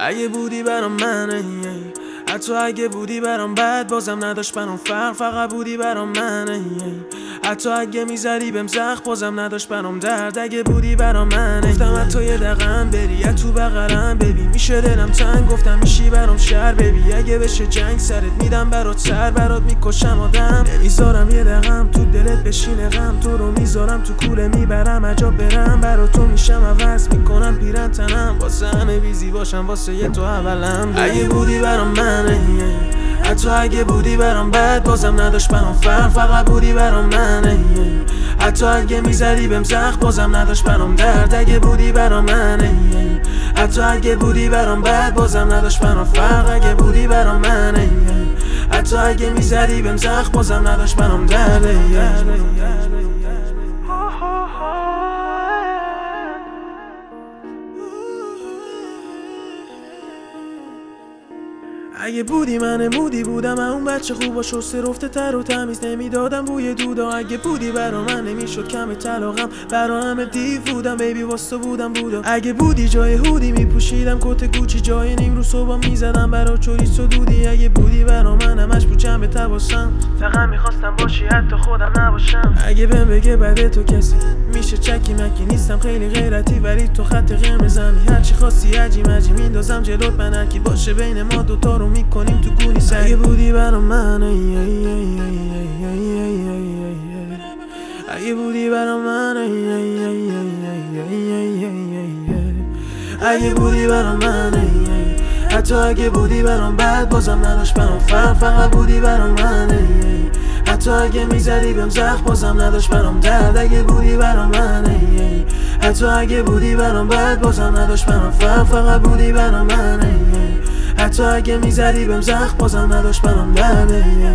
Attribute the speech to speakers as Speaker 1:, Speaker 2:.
Speaker 1: اگه بودی برام منه، حتی اگه بودی برام بد بازم نداشت برام فرق، فقط بودی برام منه. حتی اگه میذاری بهم زخم بازم نداشت برام درد، اگه بودی برام منه. گفتم حتی یه دقیقه بری یا تو بغلم ببین میشه دلم تنگ، گفتم میشی برام شهر ببی اگه بشه جنگ سرت میدم برات سر، برات میکشم آدم، نمیذارم یه دقیقم تو دلت بشینه غم، تو رو میذارم تو کوله میبرم عجب برم، برات تو میشم عوض میکنم پیرن تنم، واسه همه بیزی باشم واسه یه تو اولم. اگه بودی برام منه، حتی اگه بودی برام بد بازم نداشت برام فرق، فقط بودی برام منه. حتی اگه میذاری بهم زخم بازم نداشت برام درد، اگه بودی برام منه. حتی اگه بودی برام بد بازم نداشت برام فرق، اگه بودی برام منه. حتی اگه میذاری بهم زخم بازم نداشت برام درد. اگه بودی من مودی بودم، اون بچه خوبا شسته رفته تر و تمیز نمیدادم بوی دودا. اگه بودی برا من نمیشد کم طلاقم، برا همه دیو بودم بیبی واسه بودم بودا. اگه بودی جای هودی میپوشیدم کت گوچی، جای نیم رو صبح میزدم برا چوریس و دودی. اگه بودی برا من همش بود جنب تباسم، فقط میخواستم باشی حتی خودم نباشم. اگه بهم بگه بعد تو کسی میشه چکی مکی نیستم، خیلی غیرتی ولی تو خط قرمزمی، هرچی خواستی عجی مجی میندازم جلوت، من هرکی باشه بین ما دوتا رو میکنیم تو گونی سری. اگه بودی برام من، اگه بودی برام من، اگه بودی برام من، حتی اگه بودی برام بد بازم نداشت برام فرق، فقط بودی برام من. حتی اگه میذاری بهم زخم بازم نداشت برام درد، اگه بودی برام من. حتی اگه بودی برام بد بازم نداشت برام فرق، فقط بودی برام من. حتی اگه میذاری بهم زخم بازم نداشت برام درد.